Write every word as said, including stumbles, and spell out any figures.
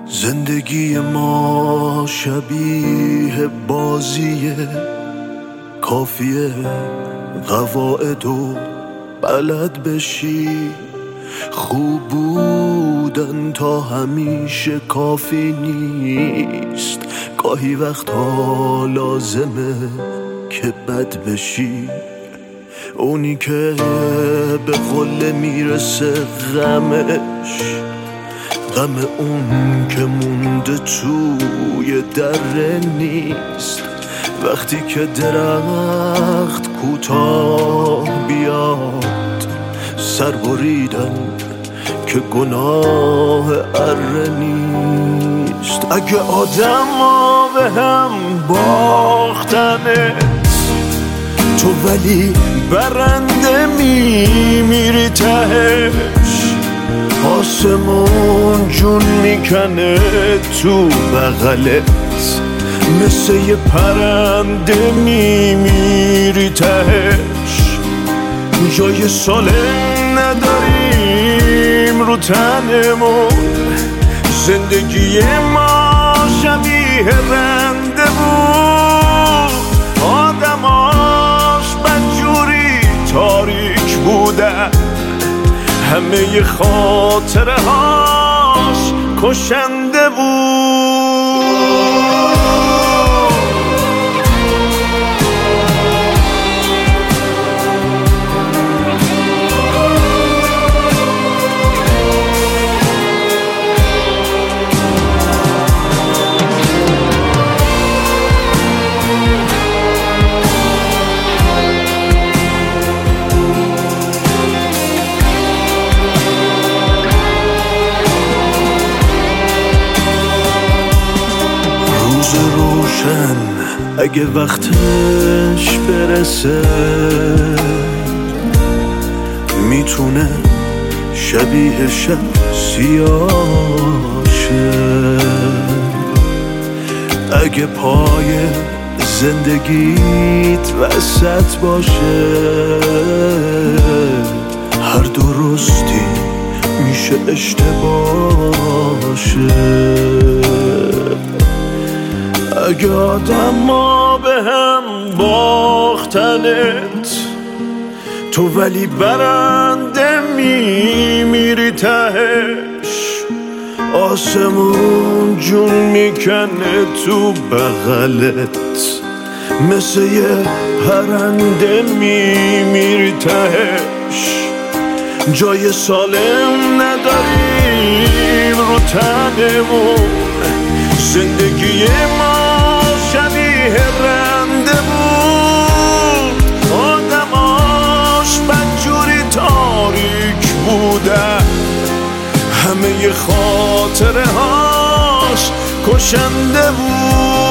زندگی ما شبیه بازیه، کافیه قواعد و بلد بشی. خوب بودن تا همیشه کافی نیست، گاهی وقتها لازمه که بد بشی. اونی که به قله میرسه غمش، غم اون که مونده توی دره نیست. وقتی که درخت کوتاه بیاد، سر بریدن که گناه اره نیست. اگه آدم ها به هم باختنت، تو ولی برنده میمیری تهش. آسمون جون میکنه تو بغلت، مثل یه پرنده میمیری تهش. جای سالم نداریم رو تنمون، زندگی ما شبیه رنده بود. آدماش بدجوری تاریک بودن، همه خاطره هاش کشنده بود. روشن اگه وقتش برسه، میتونه شبیه شب سیاه شه. اگه پای زندگیت وسط باشه، هر درستی میشه اشتباهشه. اگه آدم ها به هم باختنت، تو ولی برنده میمیری تهش. آسمون جون میکنه تو بغلت، مثل یه پرنده میمیری تهش. جای سالم نداریم رو تنمون، زندگی ما شبیه رنده بود. آدماش بدجوری تاریک بودن، همه خاطره هاش کشنده بود.